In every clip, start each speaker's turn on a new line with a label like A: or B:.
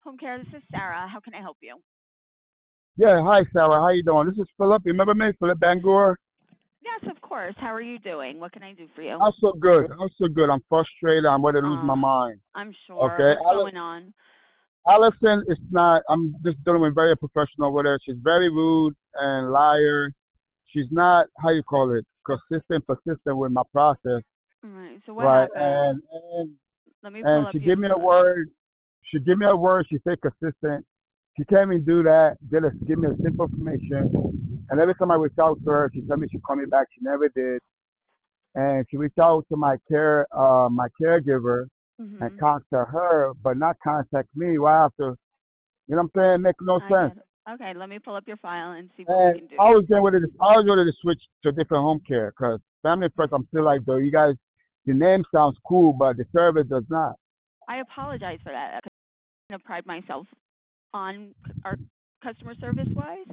A: Home care, this is Sarah. How can I help you?
B: Yeah, hi Sarah, how you doing? This is Philip. You remember me, Philip Bangor?
A: Yes, of course. How are you doing? What can I do for you?
B: I'm so good. I'm so good. I'm frustrated. I'm ready to lose my
A: Uh,
B: mind.
A: I'm sure.
B: Okay,
A: What's going on?
B: Allison is not. I'm just dealing with very professional with her. She's very rude and liar. She's not how you call it persistent with my process,
A: All right. So what
B: right?
A: happened?
B: And
A: Let me pull
B: and
A: up
B: she
A: your
B: give me a
A: file.
B: word. She give me a word. She say consistent. She can't even do that. Just give me a simple information. And every time I reach out to her, she tell me she call me back. She never did. And she reached out to my caregiver and
A: Mhm.
B: contact her, but not contact me. Why have to? You know what I'm saying? Make no
A: I
B: sense.
A: get it. Okay, let me pull up your file and see what we
B: And
A: can do.
B: I was ready to switch to different home care because Family First. I'm still like, though you guys, the name sounds cool, but the service does not.
A: I apologize for that. I pride myself on our customer service wise.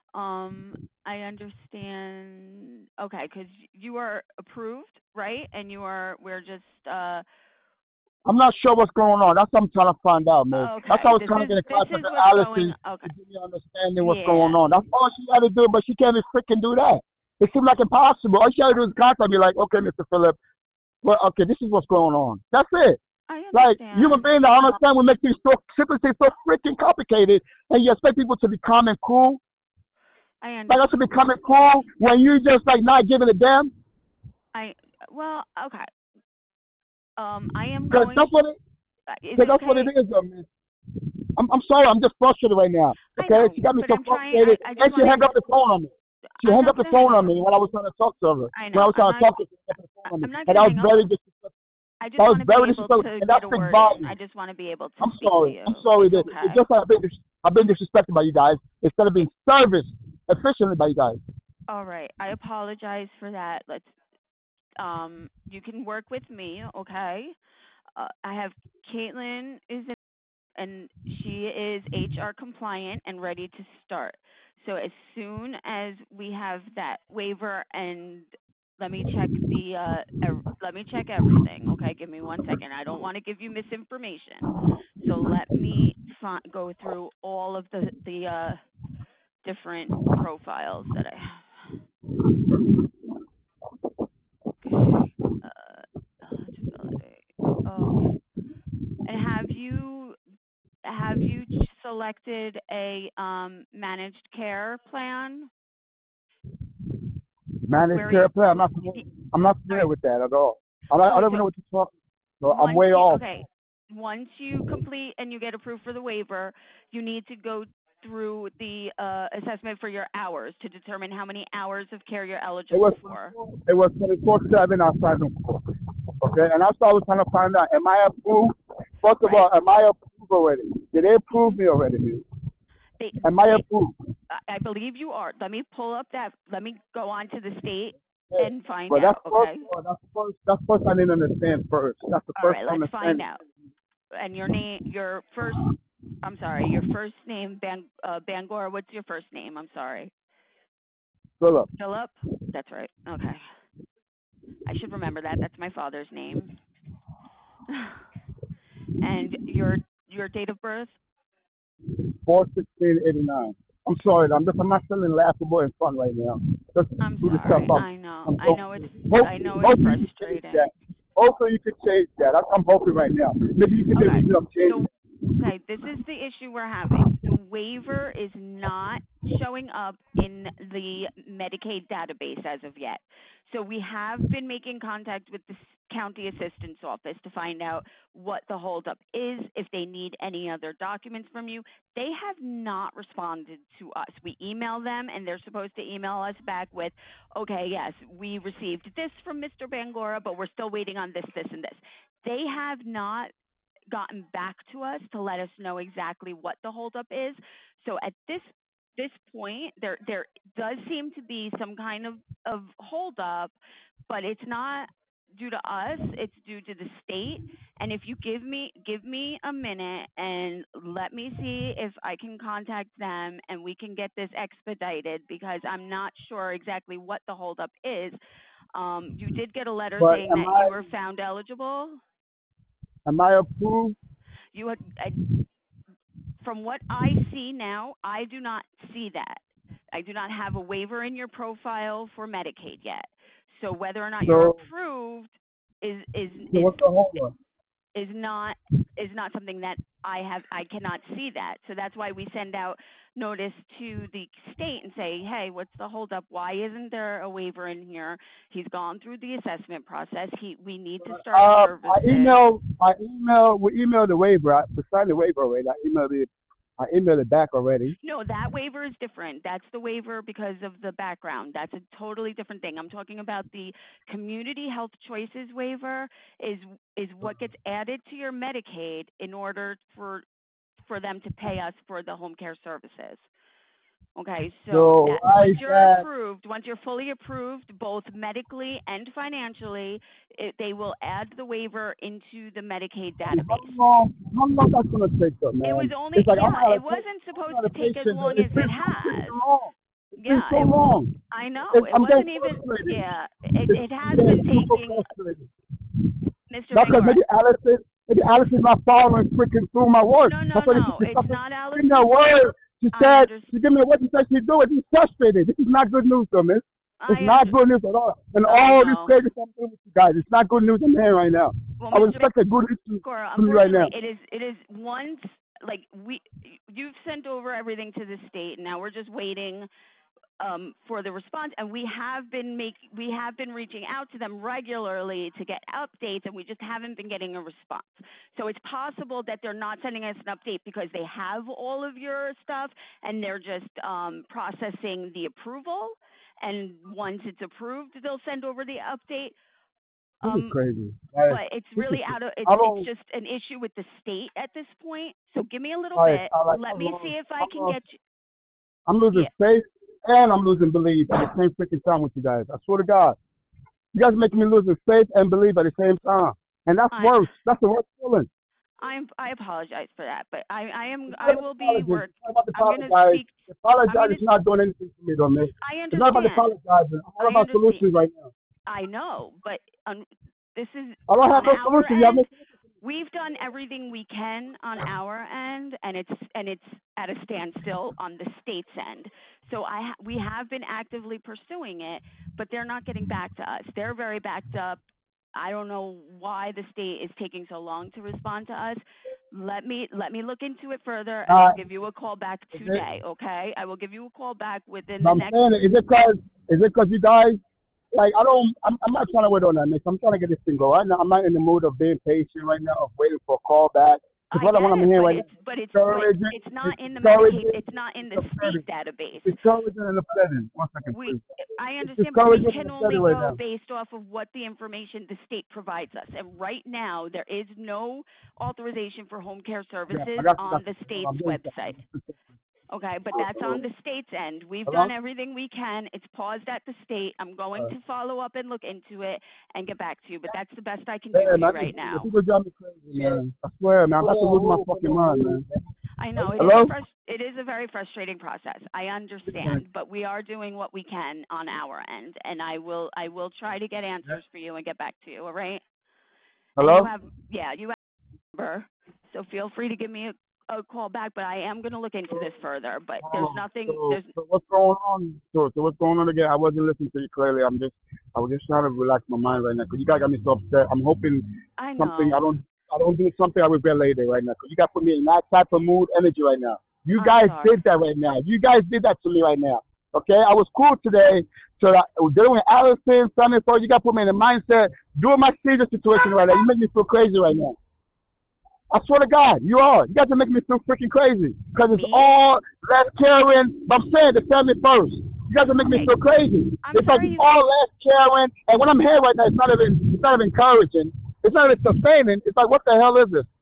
A: I understand. Okay, because you are approved, right? And we're just
B: I'm not sure what's going on. That's what I'm trying to find out, Miss. That's why I
A: okay.
B: was trying to get in
A: This
B: contact
A: is
B: with
A: what's going.
B: Allison
A: Okay,
B: to give me understanding what's going
A: yeah.
B: on. That's all she had to do, but she can't even freaking do that. It seemed like impossible. All she had to do is contact me, like, okay, Mr. Phillip, well, okay, this is what's going on. That's it.
A: I
B: Like, human
A: understand.
B: beings, I understand we make things so simple, things so freaking complicated, and you expect people to be calm and cool.
A: I
B: Like, us
A: understand.
B: to be calm and cool when you just, like, not giving a damn.
A: I well, okay. I am
B: Because
A: going. Is it
B: that's what it
A: okay?
B: is, man. I'm sorry, I'm just frustrated right now.
A: I
B: Okay,
A: know,
B: she got me
A: but
B: so
A: I'm trying.
B: frustrated,
A: I just
B: and she
A: want to.
B: hung up the phone on me. She
A: I'm
B: hung
A: not
B: up the
A: gonna hang
B: phone
A: up.
B: on me when I was trying to talk to her.
A: I
B: When I
A: know.
B: was trying to talk to her, she hung up the phone on me,
A: I'm not
B: and
A: gonna
B: that was
A: hang up.
B: very disrespectful.
A: I just
B: That was
A: want to be
B: very
A: able
B: disrespectful,
A: to
B: and that
A: get a
B: speaks
A: word in. I
B: volumes.
A: just want to be able to
B: I'm
A: speak to
B: sorry. I'm
A: you.
B: sorry
A: It's
B: that it's
A: okay.
B: just like I've been disrespected by you guys instead of being serviced efficiently by you guys.
A: All right. I apologize for that. You can work with me, okay? I have Caitlin is in, and she is HR compliant and ready to start. So as soon as we have that waiver and let me check everything, okay? Give me one second. I don't want to give you misinformation. So let me go through all of the different profiles that I have. Okay. Eligibility. Oh, and have you selected a managed care plan?
B: Managed
A: Where
B: care
A: you,
B: plan. I'm not
A: all
B: familiar
A: right.
B: with that at all. I
A: Oh,
B: don't even
A: so
B: know what you're talking. So I'm way off.
A: once you complete and you get approved for the waiver, you need to go through the assessment for your hours to determine how many hours of care you're
B: It was
A: eligible for.
B: it was 24/7 outside of okay, and that's what I was trying to find out. Am I approved? First of
A: Right.
B: all, am I approved already? Did they approve
A: Mhm.
B: me already?
A: They
B: Am I
A: they
B: approved?
A: I believe you are. Let me pull up that. Let me go on to the state
B: Yeah.
A: and find
B: But that's
A: out.
B: first.
A: Okay.
B: That's first. I didn't understand first. That's the
A: All
B: first
A: right. Let's find
B: understanding.
A: out. And your name, your first. I'm sorry. Your first name, Bangor. What's your first name? I'm sorry.
B: Philip.
A: Philip. That's right. Okay. I should remember that. That's my father's name. And your date of birth.
B: 4/16/89. I'm not feeling laughable and fun right now. Just
A: I'm
B: do the stuff
A: sorry. I know.
B: I'm
A: I
B: going
A: know it's.
B: through.
A: I know it's
B: Hopefully you can change
A: frustrating.
B: that. Hopefully you can change that. I'm hoping right now. Maybe you can
A: Okay.
B: maybe I'm changing.
A: So, okay, this is the issue we're having. The waiver is not showing up in the Medicaid database as of yet. So we have been making contact with the county assistance office to find out what the holdup is, if they need any other documents from you. They have not responded to us. We email them and they're supposed to email us back with, okay, yes, we received this from Mr. Bangora, but we're still waiting on this, this, and this. They have not gotten back to us to let us know exactly what the holdup is. So at this point, there does seem to be some kind of holdup, but it's not due to us. It's due to the state. And if you give me a minute and let me see if I can contact them and we can get this expedited because I'm not sure exactly what the holdup is. You did get a letter
B: But
A: saying that you were found eligible.
B: am I approved?
A: You had from what I see now, I do not see that. I do not have a waiver in your profile for Medicaid yet. So whether or not you're approved is
B: what's the hold on?
A: is not something that I cannot see that. So that's why we send out notice to the state and say, hey, what's the holdup? Why isn't there a waiver in here? He's gone through the assessment process. We need to start services.
B: We emailed the waiver. We signed the waiver already. I emailed it back already.
A: No, that waiver is different. That's the waiver because of the background. That's a totally different thing. I'm talking about the Community Health Choices waiver is what gets added to your Medicaid in order for them to pay us for the home care services. Okay, so once you're approved, once you're fully approved, both medically and financially, they will add the waiver into the Medicaid database.
B: How long that's going to take, though, man?
A: It was only, it wasn't supposed to take as long as it has.
B: Yeah, it's so long.
A: I know. It wasn't even, it has been taking, Mr.
B: Because maybe Allison's not following freaking through my work.
A: No, it's not Allison.
B: She said, she gave me what she said she'd do it. She's frustrated. This is not good news for me. It's not good news at all. And all this crazy stuff I'm doing with you guys, it's not good news I'm hearing right now.
A: Well,
B: I would expect a good news from you right now.
A: It is once, like, you've sent over everything to the state, and now we're just waiting for the response, and we have been reaching out to them regularly to get updates, and we just haven't been getting a response. So it's possible that they're not sending us an update because they have all of your stuff and they're just processing the approval, and once it's approved, they'll send over the update.
B: This is crazy.
A: But it's really it's just an issue with the state at this point. So give me a little bit. Let me see if I can get you.
B: I'm losing faith. And I'm losing belief at the same freaking time with you guys. I swear to God. You guys are making me lose faith and belief at the same time. And that's worse. That's the worst feeling.
A: I apologize for that, but I will be working.
B: I'm going to speak. Apologize is not doing anything for me, though, miss.
A: I understand.
B: It's not about apologizing. It's all about solutions right now.
A: I know, but this is.
B: I don't have no solution.
A: We've done everything we can on our end, and it's at a standstill on the state's end. So we have been actively pursuing it, but they're not getting back to us. They're very backed up. I don't know why the state is taking so long to respond to us. Let me look into it further, and I'll give you a call back today. Okay? I will give you a call back within the next.
B: Is it because you guys? Like, I'm not trying to wait on that, Miss. I'm trying to get this thing going. I'm not in the mood of being patient right now, of waiting for a call back.
A: But it's not in the Medicaid. It's not in the state database.
B: It's discouraging and upsetting. 1 second, please.
A: I understand, but we can only go based off of what the information the state provides us. And right now, there is no authorization for home care services on the state's website. Okay, but that's on the state's end. We've done everything we can. It's paused at the state. I'm going to follow up and look into it and get back to you, but that's the best I can do for you right now.
B: People drive me crazy, man. I swear, man. I'm about to lose my fucking mind, man.
A: I know. It is a very frustrating process. I understand, but we are doing what we can on our end, and I will try to get answers for you and get back to you, all right?
B: Hello?
A: You have a number, so feel free to give me a call back, but I am going to look into this further, but there's nothing.
B: So what's going on? So what's going on again? I wasn't listening to you clearly. I was just trying to relax my mind right now because you guys got me so upset. I'm hoping something I don't do something I regret later right now because you guys put me in that type of mood, energy right now. You guys did that right now. You guys did that to me right now. Okay, I was cool today. So dealing with Allison, Sunday, so you guys put me in the mindset doing my serious situation right now. You make me feel crazy right now. I swear to God, you are. You guys are making me feel freaking crazy because it's all less caring. But I'm saying the family first. You guys are making me feel crazy. It's like it's all less caring. And what I'm hearing right now, it's not even encouraging. It's not even sustaining. It's like, what the hell is this?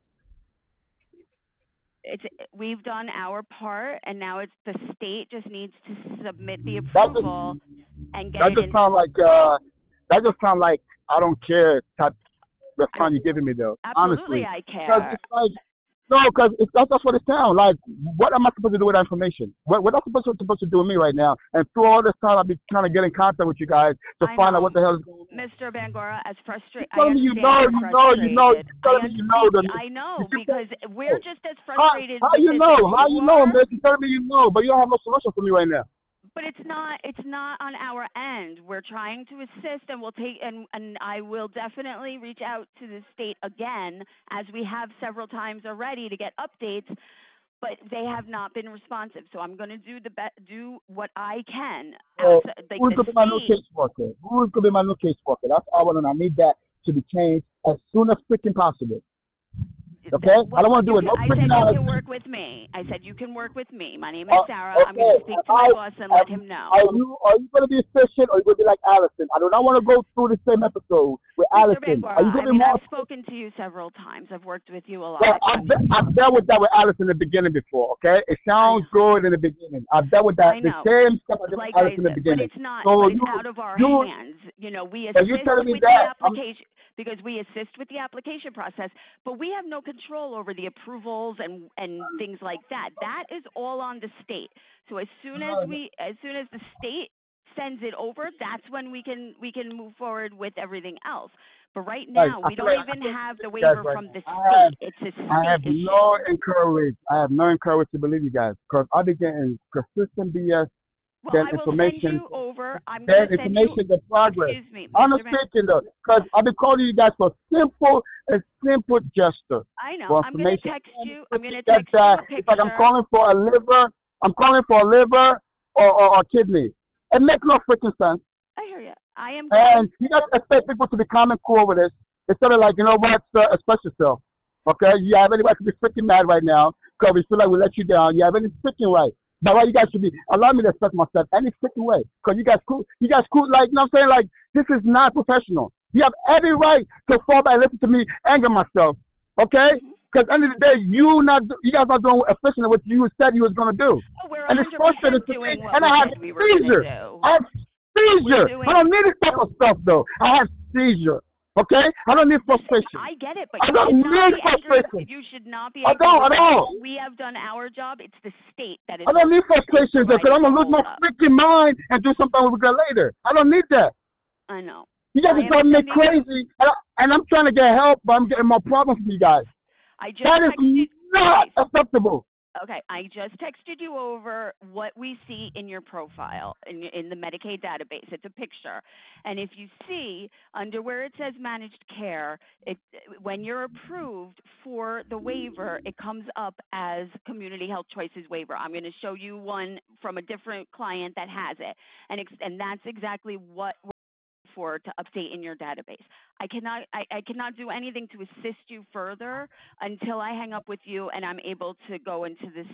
A: We've done our part, and now it's the state just needs to submit the approval and get it. That just sounds like I don't care type response you're giving me, though. Absolutely,
B: honestly.
A: I care.
B: No, because that's what it sounds like. What am I supposed to do with that information? What am I supposed to do with me right now? And through all this time, I've been trying to get in contact with you guys to
A: I
B: find out what
A: know,
B: the hell is going on.
A: Mr. Bangora, as frustrated,
B: You're
A: I
B: telling me
A: understand you're
B: you
A: frustrated. I
B: telling me you know. Then
A: I know
B: you keep
A: because
B: saying
A: we're
B: no.
A: just as
B: How,
A: frustrated
B: how
A: with
B: you
A: this as
B: know? How
A: you
B: you know,
A: are.
B: man? You telling me you know, but you don't have no solution for me right now.
A: But it's not on our end. We're trying to assist, and we'll take and I will definitely reach out to the state again, as we have several times already, to get updates. But they have not been responsive. So I'm going to do what I can outside, like
B: Who's
A: the
B: going to be my new
A: state.
B: caseworker? Who's going to be my new caseworker? That's all I want, and I need that to be changed as soon as freaking possible. Okay? I don't want to do it. No
A: I
B: freaking
A: said you
B: hours.
A: can work with me. I said you can work with me. My name is Sarah. I'm going
B: Okay.
A: to speak to my boss and let him know.
B: Are you going to be efficient or are you going to be like Allison? I do not want to go through the same episode with
A: Mr.
B: Allison.
A: Bangora,
B: Are you going
A: I
B: to be
A: mean,
B: more?
A: I've spoken to you several times. I've worked with you a
B: Well,
A: lot.
B: I've dealt with that with Allison in the beginning before, okay? It
A: I
B: sounds good in the beginning. I've dealt with that,
A: I
B: the
A: know.
B: same stuff I did with
A: Like I
B: Allison in the
A: said, but
B: beginning.
A: it's not,
B: So
A: but it's out of our
B: you,
A: hands. You know, we
B: are you
A: assist
B: telling me
A: with the
B: that?
A: application because we assist with the application process, but we have no control over the approvals and things like that. That is all on the state. So as soon as the state sends it over, that's when we can move forward with everything else. But right now, we don't even have the waiver
B: right
A: from
B: now.
A: the state. It's a
B: I have
A: state issue.
B: no encourage. I have no encourage to believe you guys because I've been getting consistent BS,
A: Well,
B: then
A: I will send
B: information,
A: you over. I'm going
B: then
A: to send you.
B: information, the progress.
A: Excuse me,
B: I'm
A: Mr.
B: not speaking though, because I've been calling you guys for a simple gesture
A: I know.
B: for
A: I'm going to
B: information.
A: text you. I'm going to
B: That,
A: text you a
B: it's like I'm
A: picture.
B: calling for a liver. I'm calling for a liver or kidney. It makes no freaking sense.
A: I hear you. I am going.
B: And you guys expect people to be calm and cool with this. Instead of like, you know what, sir, express yourself. Okay? You have any right to be freaking mad right now because we feel like we let you down. You have any freaking right. But why you guys should be allow me to express myself any freaking way. Because you guys cool, like, you know what I'm saying? Like, this is not professional. You have every right to fall back and listen to me anger myself. Okay? Because at the end of the day, you guys not doing efficiently what you said you was going to do.
A: Oh, we're
B: And it's
A: 100%
B: frustrating to me.
A: doing what
B: And
A: we
B: I have
A: said we were going to
B: seizure.
A: do.
B: I have seizure. I don't need this type of stuff, though. I have seizure. Okay? I don't need frustration.
A: I get it, but
B: I
A: you
B: don't
A: should not
B: need
A: be angry.
B: frustration.
A: You should not be
B: I
A: angry
B: don't
A: with
B: at
A: us.
B: all.
A: We have done our job. It's the state that is.
B: I don't need frustration because I'm going to lose my
A: up.
B: freaking mind and do something with it later. I don't need that.
A: I know.
B: You guys are driving me crazy, and I'm trying to get help, but I'm getting more problems from you guys.
A: I just
B: That is
A: texted.
B: not acceptable.
A: Okay, I just texted you over what we see in your profile in the Medicaid database. It's a picture, and if you see under where it says managed care, when you're approved for the waiver, it comes up as Community Health Choices waiver. I'm going to show you one from a different client that has it, and that's exactly what we're for to update in your database. I cannot do anything to assist you further until I hang up with you and I'm able to go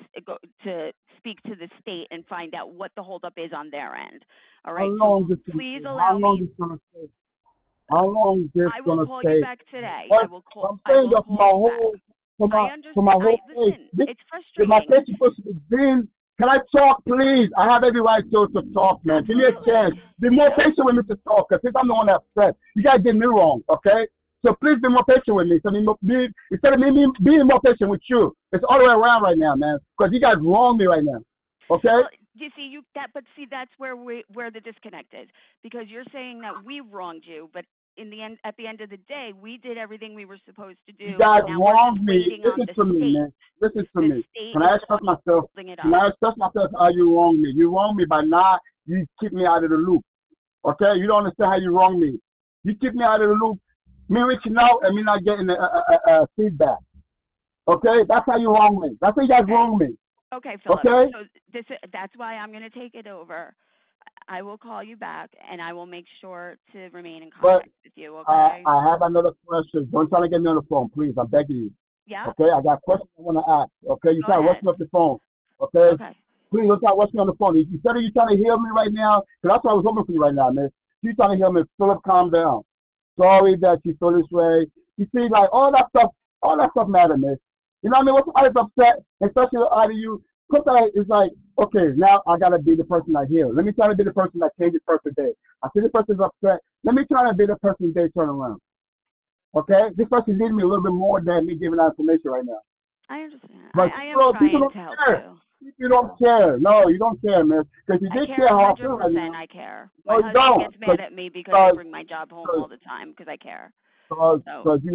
A: to speak to the state and find out what the holdup is on their end. All right. So please allow me.
B: How long is this going to take? How long is this
A: I
B: going
A: will
B: to
A: call
B: take?
A: you back today.
B: What?
A: I will call.
B: I'm saying
A: I will
B: that for my whole
A: listen,
B: case.
A: it's
B: My
A: frustrating.
B: case is supposed to be being. Can I talk, please? I have every right to talk, man. Give me a chance. Be more patient with me to talk, because I'm the one that's upset. You guys did me wrong, okay? So please be more patient with me. So instead of me being more patient with you, it's all the way around right now, man. Because you guys wrong me right now, okay?
A: Well, you see, that's where the disconnect is, because you're saying that we wronged you, but at the end of the day, we did everything we were supposed to do.
B: You guys
A: now
B: wronged
A: we're
B: me. Listen to me, man. Listen to me. Can I express myself? Can I express myself how you wronged me? You wronged me by not, you keep me out of the loop. Okay? You don't understand how you wronged me. You keep me out of the loop. Me reaching out and me not getting feedback. Okay? That's how you wrong me. That's how you guys wrong me.
A: Okay, Philip.
B: Okay?
A: So that's why I'm going to take it over. I will call you back, and I will make sure to remain in contact with you, okay?
B: I have another question. Don't try to get me on the phone, please. I'm begging you.
A: Yeah?
B: Okay? I got questions I want to ask. Okay? You try to rush me off the phone. Okay?
A: Okay.
B: Please don't try to rush me on the phone. Instead of you trying to hear me right now, because that's what I was hoping for you right now, man. You trying to hear me, Philip, calm down. Sorry that you feel this way. You see, like, all that stuff matters, man. You know what I mean? When somebody's upset, especially out of you, sometimes it's like, okay, now I gotta be the person I heal. Let me try to be the person that changes person day. I see this person's upset. Let me try to be the person they turn around. Okay? This person needs me a little bit more than me giving that information right now.
A: I understand.
B: But
A: I am
B: people
A: trying
B: don't
A: to help
B: care.
A: you.
B: You don't care. No, you don't care, man. Because you
A: I
B: did
A: care
B: care how I feel right
A: 100%.
B: now.
A: I care.
B: No,
A: My
B: you
A: husband
B: don't.
A: gets mad at me because I bring my job home all the time because I care. So,
B: Because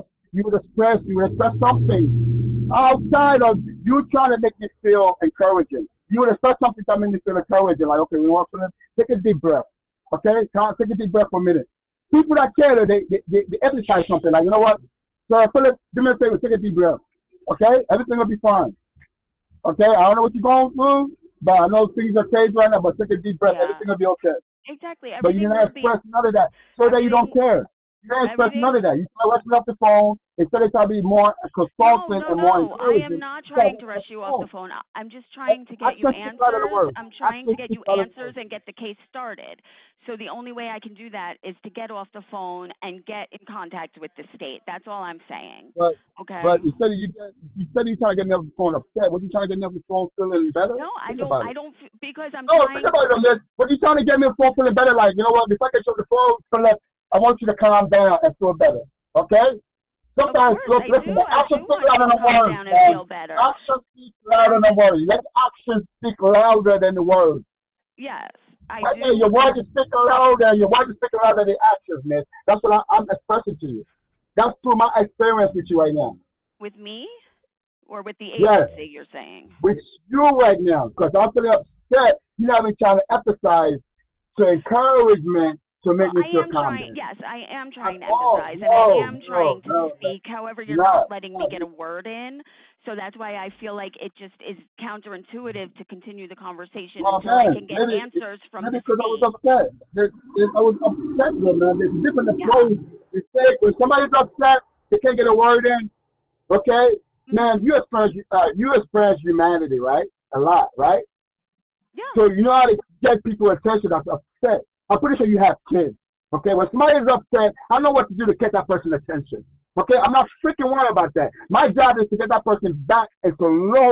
B: you would express something outside of you trying to make me feel encouraging. You would express something that made me feel encouraging. Like, okay, we want to take a deep breath. Okay, take a deep breath for a minute. People that care, they emphasize something. Like, you know what? So Philip, do me a favor, take a deep breath. Okay, everything will be fine. Okay, I don't know what you're going through, but I know things are crazy right now. But take a deep breath,
A: yeah,
B: everything will be okay.
A: exactly.
B: But you
A: Everything
B: didn't
A: will be
B: express none of that. So that you don't
A: everything.
B: care. You didn't express none
A: Everything.
B: of that. You started rushing off the phone instead of trying to be more
A: No,
B: consultant
A: no,
B: and more
A: no. I am
B: encouraging.
A: not
B: You guys
A: trying to
B: rush
A: rush you
B: off
A: off
B: the
A: the
B: phone.
A: phone. I'm just trying to get you
B: Access speaks louder than
A: answers.
B: words.
A: I'm trying to
B: Access
A: get
B: speaks
A: you
B: louder than
A: answers
B: words.
A: and get the case started. So the only way I can do that is to get off the phone and get in contact with the state. That's all I'm saying.
B: But
A: Okay?
B: but you said you trying to get me off the phone upset. Was you trying to get me off the phone feeling better?
A: No, I
B: Think
A: don't.
B: about
A: I
B: it.
A: don't because I'm
B: No, think
A: trying.
B: about it, man. Was you trying to get me off the phone feeling better? Like, you know what? Before I get you off the phone, Philip, I want you to calm down and feel better. Okay?
A: Of
B: Sometimes,
A: course,
B: look, listen, the
A: I
B: action
A: do
B: speaks
A: want you
B: louder
A: to
B: than the
A: calm
B: words,
A: down and
B: man.
A: feel better.
B: Action speaks louder than words. Let action speak louder than the words.
A: Yes, I
B: Right there,
A: do.
B: your words are speaking louder. Your words are speaking louder than the actions, man. That's what I'm expressing to you. That's through my experience with you right now.
A: With me or with the
B: Yes,
A: agency, you're saying?
B: with you right now, because I'm feeling upset. You know, I've been trying to emphasize to encouragement to
A: Well,
B: make me
A: I
B: feel
A: am trying.
B: confident.
A: Yes, I am
B: Not
A: trying to
B: all.
A: emphasize, and I
B: No,
A: am
B: no,
A: trying to
B: no, no.
A: speak. However, you're not
B: Not,
A: letting me
B: not.
A: get a word in. So that's why I feel like it just is counterintuitive to continue the conversation
B: Well,
A: until I
B: man,
A: can get answers from
B: maybe
A: the
B: because I was
A: state.
B: upset. I was upset with man. There's different
A: Yeah.
B: approach. It's like when somebody's upset, they can't get a word in. Okay,
A: Hmm.
B: man, you express humanity, right? A lot, right?
A: Yeah.
B: So you know how to get people's attention that's upset. I'm pretty sure you have kids. Okay, when somebody is upset, I know what to do to get that person's attention. Okay, I'm not freaking worried about that. My job is to get that person back into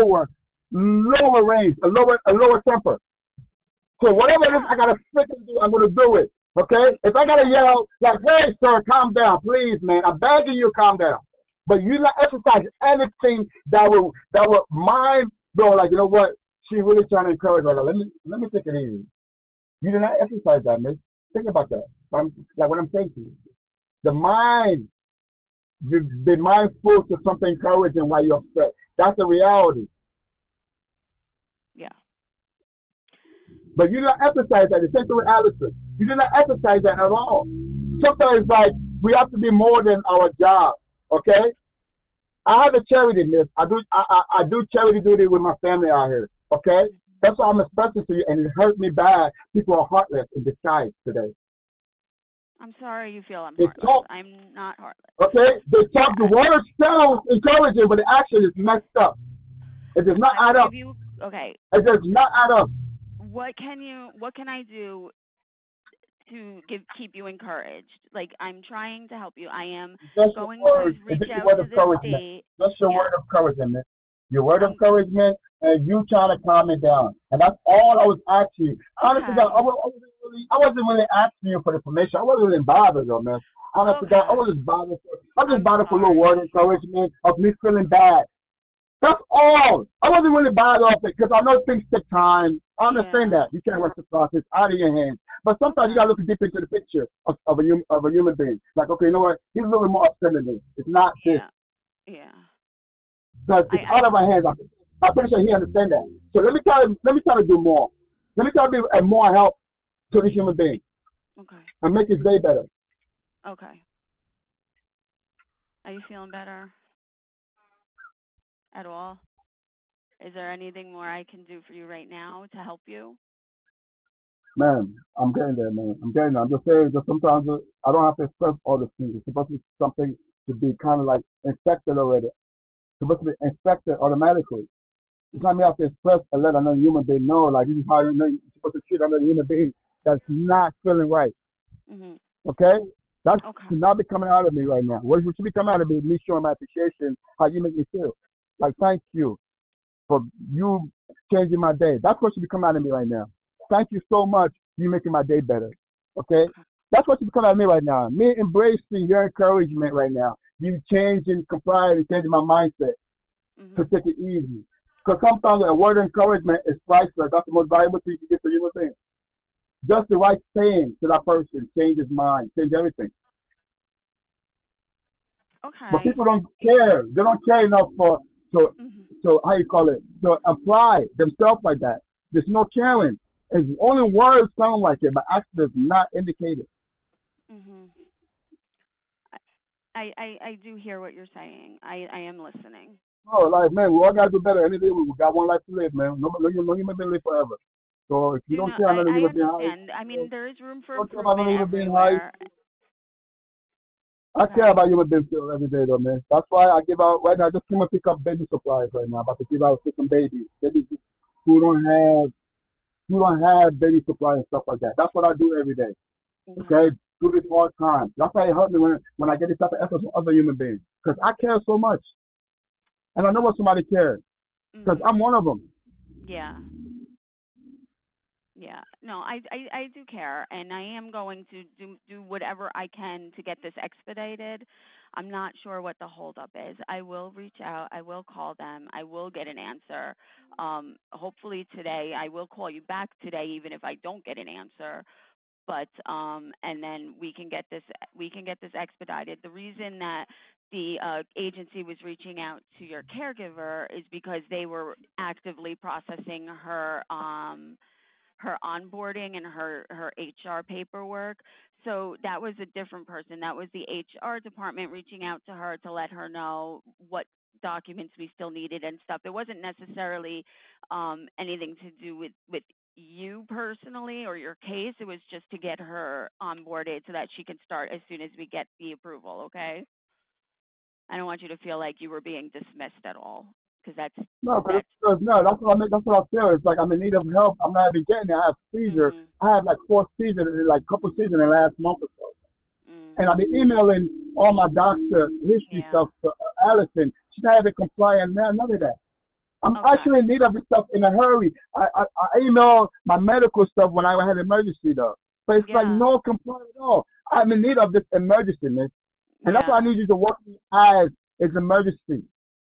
B: lower range, a lower temper. So whatever it is
A: Yeah.
B: I gotta freaking do, I'm gonna do it. Okay? If I gotta yell like, "Hey, sir, calm down, please, man. I'm begging you, calm down." But you not exercise anything that will mind blow. Like, you know what? She really trying to encourage her. Let me take it easy. You did not exercise that, miss. Think about that. Like what I'm saying to you. The mind, you be mindful to something encouraging while you're upset. That's the reality.
A: Yeah.
B: But you don't exercise that. The same thing with Allison. You did not exercise that at all. Sometimes, like, we have to be more than our job. Okay? I have a charity, miss. I do charity duty with my family out here. Okay? That's why I'm expressing to you, and it hurt me bad. People are heartless in disguise today.
A: I'm sorry you feel I'm
B: They
A: heartless.
B: talk,
A: I'm not heartless.
B: okay? They talk, the
A: Yeah.
B: word sounds encouraging, but the action is messed up. It does not
A: I will
B: add up.
A: give you. Okay.
B: It does not add up.
A: What can I do to keep you encouraged? Like, I'm trying to help you. I am
B: Just your
A: going to
B: word. It's
A: reach
B: just your
A: out
B: word
A: to
B: of
A: the
B: encouragement.
A: state.
B: Just your
A: Yeah.
B: word of encouragement. Your word of
A: I'm
B: encouragement, and you trying to calm it down. And that's all I was asking you. Honestly, God,
A: okay.
B: I wasn't really asking you for the permission. I wasn't really bothered, though, man. Honestly, God, I
A: Okay.
B: was just bothered. I was just
A: I'm
B: bothered for a little word of
A: sorry.
B: encouragement of me feeling bad. That's all. I wasn't really bothered off it because I know things take time. I understand
A: Yeah.
B: that. You can't rush the process out of your hands. But sometimes you
A: Okay.
B: gotta look deep into the picture of a human being. Like, okay, you know what? He's a little more upset than me. It's not this.
A: Yeah. Yeah.
B: Because it's
A: I
B: out of our hands. I'm pretty sure he understands that. So let me try to do more. Let me try to be a more help to this human being
A: okay.
B: and make his day better.
A: Okay. Are you feeling better at all? Is there anything more I can do for you right now to help you?
B: Man, I'm getting there, man. I'm getting there. I'm just saying that sometimes I don't have to express all the things. It's supposed to be something to be kind of like infected already. It's supposed to be infected automatically. It's not me have to express and let another human being know, like, this is how you're supposed to treat another human being that's not feeling right.
A: Mhm.
B: Okay? That
A: Okay.
B: should not be coming out of me right now. What should be coming out of me showing my appreciation, how you make me feel. Like, thank you for you changing my day. That's what should be coming out of me right now. Thank you so much for you making my day better. Okay? That's what should be coming out of me right now. Me embracing your encouragement right now. You changing, complying, and changing my mindset. to take it easy. Because sometimes a word of encouragement is priceless. That's the most valuable thing you can get to human being. Just the right saying to that person change his mind, change everything.
A: Okay.
B: But people don't care. They don't care enough to
A: Mhm.
B: so how you call it to apply themselves like that. There's no caring. It's only words sound like it, but action is not indicated.
A: Mhm. I do hear what you're saying. I am listening.
B: No, like man, we all gotta do better. Any day we got one life to live, man. No human being live forever. So if you
A: Do
B: don't
A: know
B: care another
A: I
B: human being, how
A: understand. I mean, there is room for
B: don't care about
A: improvement
B: another human being, how
A: everywhere.
B: I care
A: Okay.
B: about human beings still every day, though, man. That's why I give out right now. I just came and pick up baby supplies right now. About to give out to some babies who don't have baby supply and stuff like that. That's what I do every day.
A: Okay.
B: Okay, through this hard time. That's why it helps me when I get this type of effort from other human beings because I care so much, and I know what somebody cares because
A: Mhm.
B: I'm one of them.
A: Yeah. Yeah. No, I do care, and I am going to do whatever I can to get this expedited. I'm not sure what the holdup is. I will reach out. I will call them. I will get an answer. Hopefully today. I will call you back today, even if I don't get an answer. But and then we can get this expedited. The reason that the agency was reaching out to your caregiver is because they were actively processing her onboarding and her HR paperwork. So that was a different person. That was the HR department reaching out to her to let her know what documents we still needed and stuff. It wasn't necessarily anything to do with you personally or your case. It was just to get her onboarded so that she can start as soon as we get the approval. Okay. I don't want you to feel like you were being dismissed at all because
B: No, because
A: that's.
B: no, that's what I mean. That's what I feel. It's like I'm in need of help. I'm not even getting it. I have seizure.
A: Mhm.
B: I have like 4 seizures, like couple seizures in the last month or so.
A: Mm.
B: And I've been emailing all my doctor history
A: Yeah.
B: stuff to Allison. She's not even compliant now, none of that. I'm
A: Okay.
B: actually in need of this stuff in a hurry. I emailed my medical stuff when I had an emergency though. But it's like
A: Yeah.
B: no compliance at all. I'm in need of this emergency, man. And that's why I
A: Yeah.
B: need you to work me as it's emergency.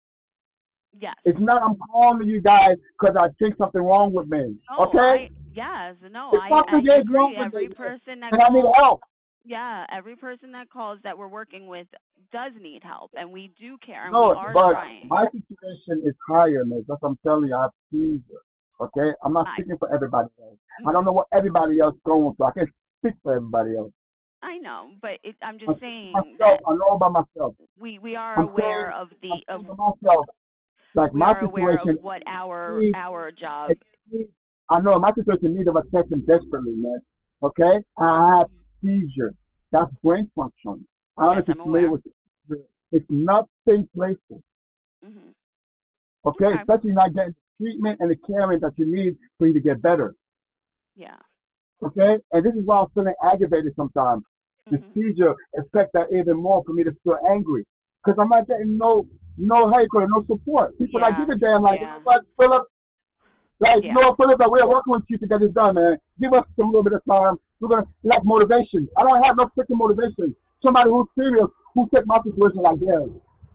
A: Yes.
B: It's not I'm calling you guys because I think something wrong with me.
A: Oh,
B: Okay?
A: yes, no,
B: It's something
A: I
B: is wrong
A: agree.
B: with me,
A: Every
B: man.
A: person that
B: And I need
A: calls,
B: help.
A: yeah, every person that calls that we're working with does need help, and we do care, and we
B: No,
A: are
B: but
A: trying.
B: my situation is higher, man. That's what I'm telling you. I have seizure. Okay? I'm not
A: I,
B: speaking for everybody else. I don't
A: mhm.
B: know what everybody else going through. I can't speak for everybody else.
A: I know, but I'm
B: I'm
A: just
B: saying
A: saying
B: myself.
A: that
B: I know about myself.
A: we are
B: I'm
A: aware
B: saying
A: of
B: I'm
A: the of
B: saying for myself. Like
A: we
B: my
A: are aware of
B: situation
A: what
B: needs
A: our job.
B: it needs- I know my situation needs of attention desperately, man. Okay? I have seizure. That's brain function. I don't know
A: Yes,
B: if you're
A: I'm
B: familiar
A: aware.
B: with it. It's nothing playful.
A: Hmm.
B: Okay?
A: Okay.
B: Especially not getting the treatment and the caring that you need for you to get better.
A: Yeah.
B: Okay? And this is why I'm feeling aggravated sometimes. The
A: Hmm.
B: seizure affects that even more for me to feel angry. Because I'm not getting no how you call it, no support. People that
A: Yeah.
B: give a damn like, you know
A: Yeah.
B: what, Philip, like, you
A: Yeah.
B: know what, Philip, like, we're working with you to get this done, man. Give us some little bit of time. We're gonna like motivation. I don't have no freaking motivation. Somebody who's serious, who take my situation like theirs.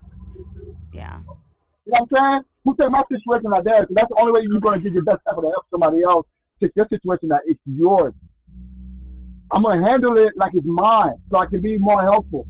A: Yeah.
B: You know what I'm saying? Who take my situation like theirs? That's the only way you're gonna
A: Okay.
B: give your best effort to help somebody else take your situation that it's yours. I'm gonna handle it like it's mine, so I can be more helpful.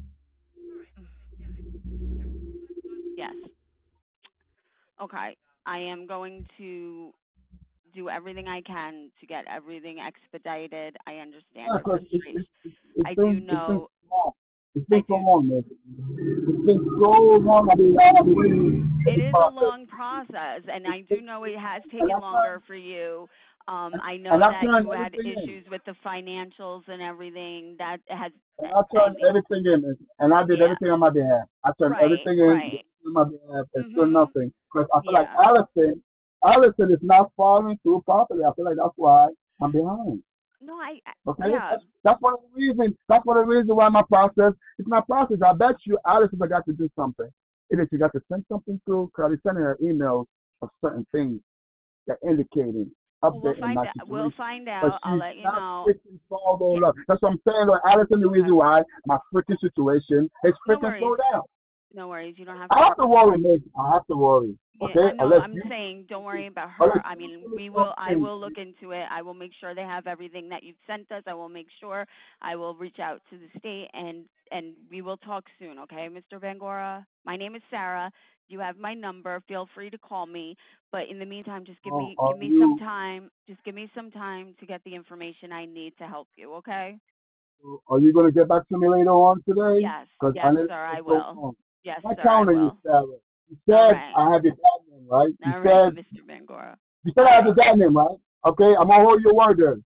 A: Yes. Okay. I am going to do everything I can to get everything expedited. I understand
B: Yeah,
A: your
B: 'cause
A: frustration.
B: it's
A: I do
B: been
A: know,
B: so long. It's
A: I
B: been so
A: do.
B: long, man. It's been so long. I've been waiting for
A: It
B: this
A: is a
B: process.
A: long process, and I do
B: It's,
A: know it has
B: and
A: taken longer for you. I
B: And
A: know
B: I
A: that
B: turned
A: you had
B: everything in.
A: issues with the financials and everything. That has,
B: And I
A: I
B: turned
A: mean,
B: everything in. And I did
A: yeah,
B: everything on my behalf. I turned
A: right,
B: everything in, did
A: right.
B: everything on my behalf, and still
A: Mhm.
B: nothing. Because I feel like
A: Yeah.
B: Allison is not following through properly. I feel like that's why I'm behind.
A: No,
B: Okay,
A: yeah.
B: that's one of the reasons. That's one of the reasons why my process. It's my process. I bet you Allison got to do something. It is she got to send something through because I sending her emails of certain things that indicating
A: Well, we'll
B: updating
A: find
B: my
A: out. We'll
B: situation.
A: find
B: But
A: out. I'll
B: she's
A: let you
B: not
A: know.
B: freaking followed
A: Yeah.
B: up. That's what I'm saying. Like Allison, the
A: Okay.
B: reason why my freaking situation is
A: No
B: freaking
A: worries.
B: slowed down.
A: No worries. You don't have to
B: I have to
A: worry.
B: worry, Miss. I have to worry.
A: Yeah,
B: Okay,
A: no,
B: unless
A: I'm
B: you,
A: saying don't worry about
B: unless
A: her. I
B: you
A: mean,
B: give me
A: I
B: something.
A: will look into it. I will make sure they have everything that you've sent us. I will make sure. I will reach out to the state and we will talk soon, okay, Mr. Bangora? My name is Sarah. You have my number. Feel free to call me. But in the meantime, just
B: Are
A: give me some
B: you
A: time. Just give me some time to get the information I need to help you, okay?
B: gonna get back to me later on today?
A: Yes,
B: Because I
A: yes,
B: know
A: sir, I
B: what's going
A: will.
B: on.
A: Yes,
B: I
A: sir, I
B: count on you,
A: will.
B: Sarah. You
A: All
B: said
A: right.
B: I have your dad name, right?
A: All right, Mr. Bangora.
B: You said I have your dad name, right? Okay, I'm gonna hold your word there.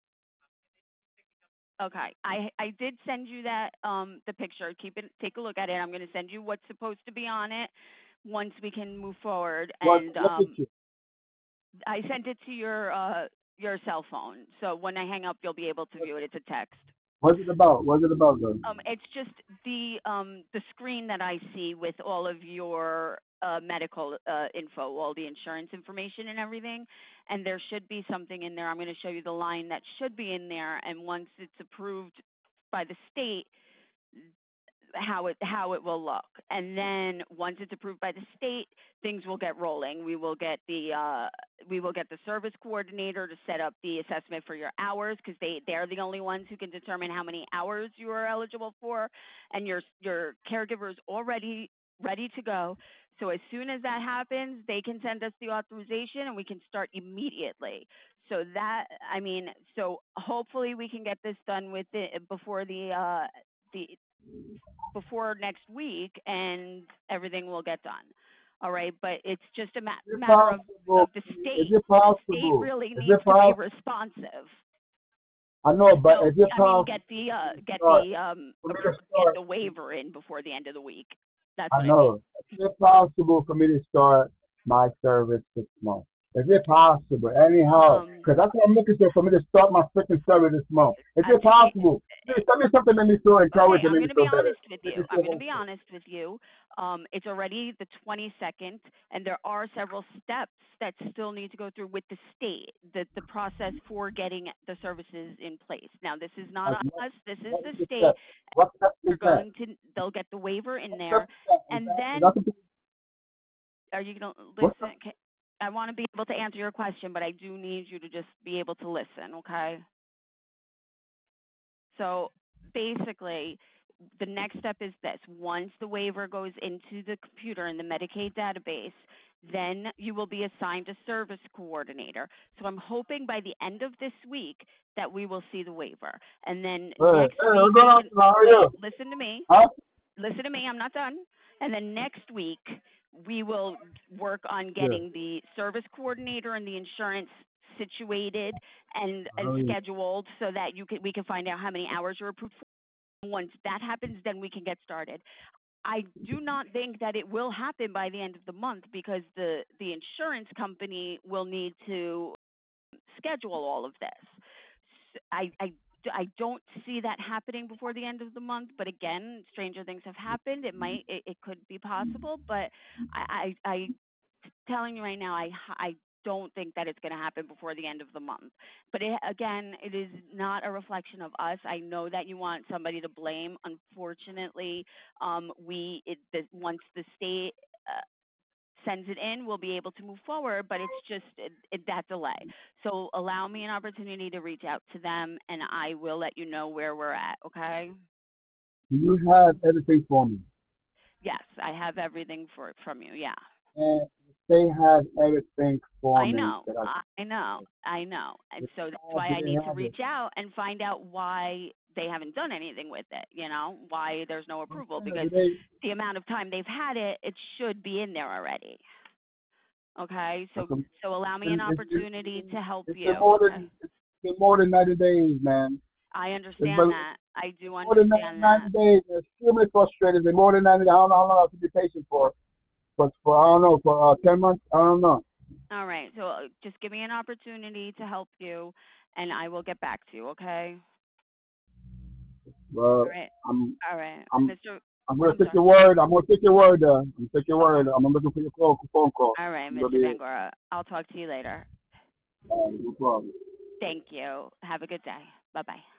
A: Okay. I did send you that the picture. Take a look at it. I'm going to send you what's supposed to be on it once we can move forward and
B: What picture?
A: I sent it to your cell phone. So when I hang up you'll be able to view it. It's a text.
B: What's it about? What's it about, though?
A: It's just the screen that I see with all of your medical info, all the insurance information and everything, and there should be something in there. I'm going to show you the line that should be in there, and once it's approved by the state, how it will look. And then once it's approved by the state, things will get rolling. We will get the service coordinator to set up the assessment for your hours because they're the only ones who can determine how many hours you are eligible for, and your caregiver is already ready to go. So as soon as that happens, they can send us the authorization and we can start immediately. So so hopefully we can get this done with it the before next week and everything will get done. All right, but it's just a
B: Is it
A: matter of
B: possible?
A: the
B: Is
A: state.
B: it
A: The state
B: possible?
A: really
B: Is
A: needs
B: it
A: to be
B: possible?
A: responsive.
B: I know, but
A: No,
B: is it
A: I mean
B: possible start, for me to
A: get
B: start?
A: the waiver in before the end of the week. That's
B: I
A: what I mean.
B: know. Is it possible for me to start my service 6 months? Is it possible? Anyhow,
A: Um,
B: because that's what I'm looking for me to start my freaking service this month. Is it
A: to be
B: possible? Please tell me something that makes me feel
A: Okay,
B: encouraged and
A: I'm
B: make
A: going
B: me
A: to be
B: feel better.
A: honest with
B: Make
A: you.
B: me
A: I'm
B: feel
A: going to be
B: hopeful.
A: honest with you. It's already the 22nd, and there are several steps that still need to go through with the state, the process for getting the services in place. Now, this is not
B: Like,
A: us. This is
B: what is
A: the
B: the
A: state.
B: step? What step is that?
A: They'll get the waiver in
B: What step
A: there,
B: is that?
A: and
B: Is
A: then
B: that the,
A: are you going to
B: what
A: listen? I want to be able to answer your question, but I do need you to just be able to listen, okay? So basically, the next step is this. Once the waiver goes into the computer in the Medicaid database, then you will be assigned a service coordinator. So I'm hoping by the end of this week that we will see the waiver. And then next week,
B: what's going on? How are you?
A: listen to me.
B: Huh?
A: Listen to me. I'm not done. And then next week, we will work on
B: Yeah.
A: getting the service coordinator and the insurance situated and
B: How are you?
A: scheduled so that we can find out how many hours you're approved for. Once that happens, then we can get started. I do not think that it will happen by the end of the month because the insurance company will need to schedule all of this. I don't see that happening before the end of the month, but again, stranger things have happened. It could be possible, but I telling you right now, I don't think that it's going to happen before the end of the month. But again, it is not a reflection of us. I know that you want somebody to blame. Unfortunately, once the state sends it in, we'll be able to move forward. But it's just that delay. So allow me an opportunity to reach out to them, and I will let you know where we're at. Okay?
B: Do you have everything for me?
A: Yes, I have everything from you. Yeah.
B: And they have everything for
A: I
B: me
A: know,
B: that
A: I know. And so that's
B: I
A: why I
B: didn't
A: need to
B: have it.
A: reach out and find out why they haven't done anything with it, why there's no approval because
B: They,
A: the amount of time they've had it, it should be in there already. Okay? So allow me an opportunity to help
B: it's
A: you.
B: been more
A: Okay?
B: than it's been more than 90 days, man.
A: I
B: It's
A: understand
B: been
A: that. I do
B: more than
A: understand
B: 90
A: that.
B: days. It's extremely frustrated. It's been more than 90 days. I don't know how long I have to be patient for. But for I don't know for 10 months. I don't know.
A: All right. So just give me an opportunity to help you and I will get back to you, okay?
B: But
A: All right.
B: I'm
A: All right.
B: I'm
A: Mr.
B: I'm gonna
A: I'm
B: take
A: sorry.
B: your word. I'm gonna take your word. I'm gonna take your
A: Okay.
B: word. I'm looking for your phone call.
A: All right,
B: I'm gonna
A: Mr.
B: be
A: Bangora. I'll talk to you later.
B: no problem.
A: Thank you. Have a good day. Bye-bye.